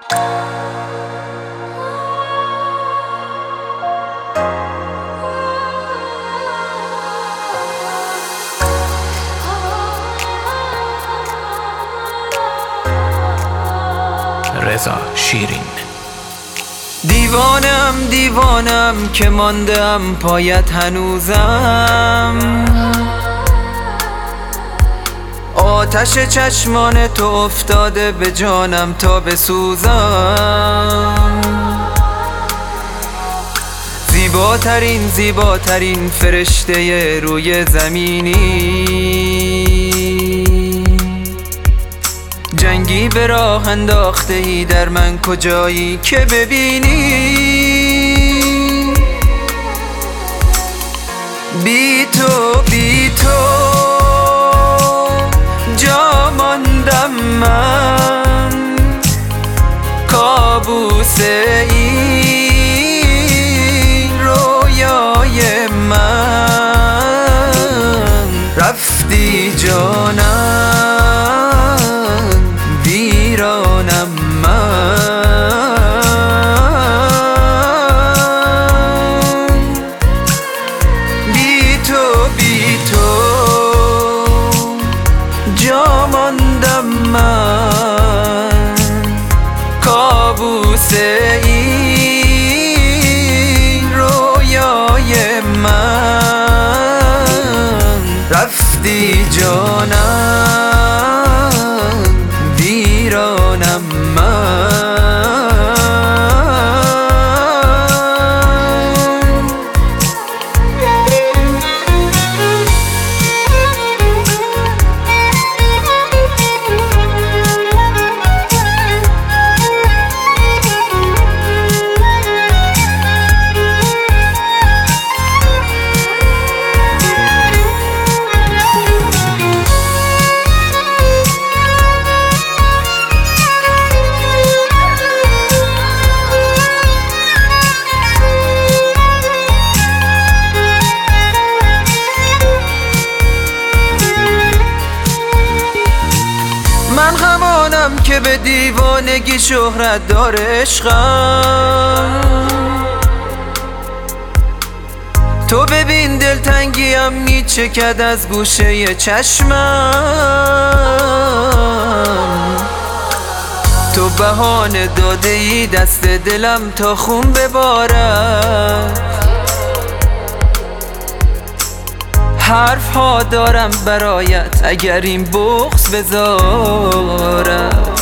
رضا شیرین. دیوانم که ماندم پایت هنوزم، آتش چشمان تو افتاده به جانم تا بسوزم. زیباترین فرشته روی زمینی، جنگی به راه انداخته ای در من کجایی که ببینی. بی تو جا ماندم من، کابوس این رویای من. رفتی جانم ویرانم من. بی تو جا ماندم من، کابوس این رویای من. رفتی جانم ویرانم من. من همانم که به دیوانگی شهرت داره عشقم. تو ببین دلتنگیم میچکد از گوشه چشمم. تو بهانه داده ای دست دلم تا خون ببارد. حرف ها دارم برایت اگر این بغض بذارم.